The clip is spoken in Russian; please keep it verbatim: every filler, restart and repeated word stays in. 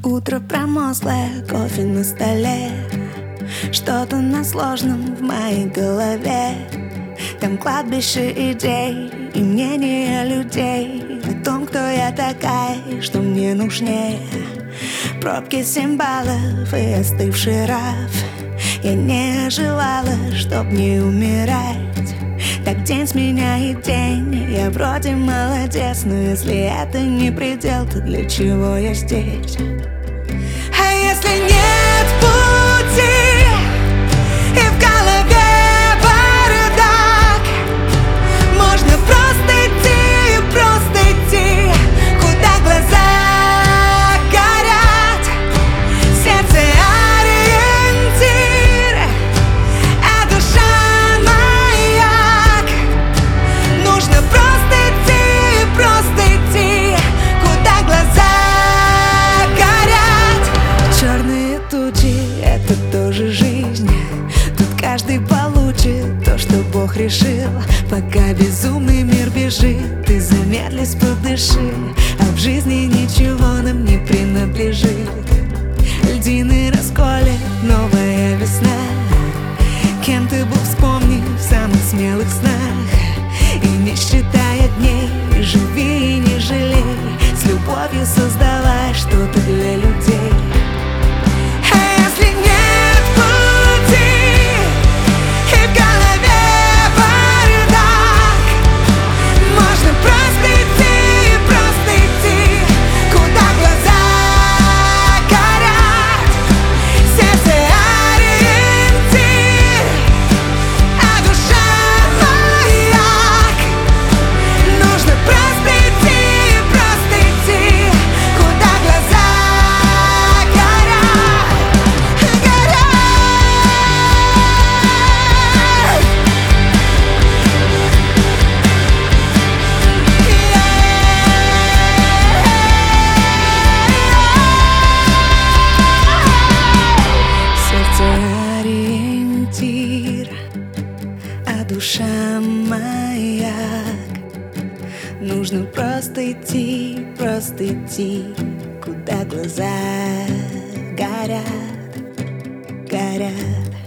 Утро промозглое, кофе на столе, что-то на сложном в моей голове. Там кладбище идей и мнения людей о том, кто я такая, что мне нужнее. Пробки семь баллов и остывший раф. Я не желала, чтоб не умирать. Так день сменяет день, я вроде молодец, но если это не предел, то для чего я здесь? А если нет пути, и в голове бардак, можно просто идти, просто идти, куда глаза горят. Сердце ориентир, а душа маяк. Нужно просто идти, просто идти, куда глаза горят. Черные тучи — это тоже жизнь. Тут каждый получит то, что Бог решил. Пока безумный мир бежит, ты замедлись, подыши. А в жизни ничего нам не принадлежит. Льдины расколет новая весна. Кем ты был, вспомни в самых смелых снах. И не считай дней, живи и не жалей. С любовью создавай что-то для людей. А если нет пути, и в голове бардак, можно просто идти, просто идти, куда глаза горят. Сердце ориентир, а душа маяк. Нужно просто идти, просто идти, куда глаза горят, горят. Сердце ориентир, а душа маяк. Нужно просто идти, просто идти, куда глаза горят, горят.